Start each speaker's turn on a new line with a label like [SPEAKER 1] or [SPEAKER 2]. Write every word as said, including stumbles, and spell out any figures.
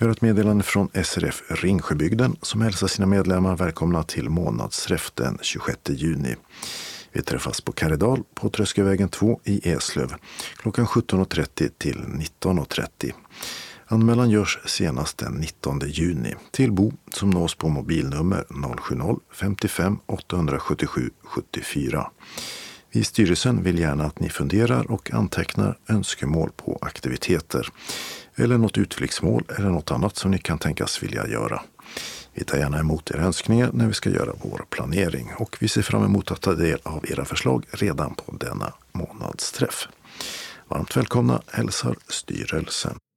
[SPEAKER 1] Vi har ett meddelande från S R F Ringsjöbygden som hälsar sina medlemmar välkomna till månadsträff den tjugosjätte juni. Vi träffas på Karidal på Tröskevägen två i Eslöv klockan sjutton och trettio till nitton och trettio. Anmälan görs senast den nittonde juni till Bo som nås på mobilnummer noll sju noll femtiofem åttahundrasjuttiosju sjuttiofyra. Vi i styrelsen vill gärna att ni funderar och antecknar önskemål på aktiviteter eller något utflyktsmål eller något annat som ni kan tänkas vilja göra. Vi tar gärna emot era önskningar när vi ska göra vår planering och vi ser fram emot att ta del av era förslag redan på denna månadsträff. Varmt välkomna hälsar styrelsen.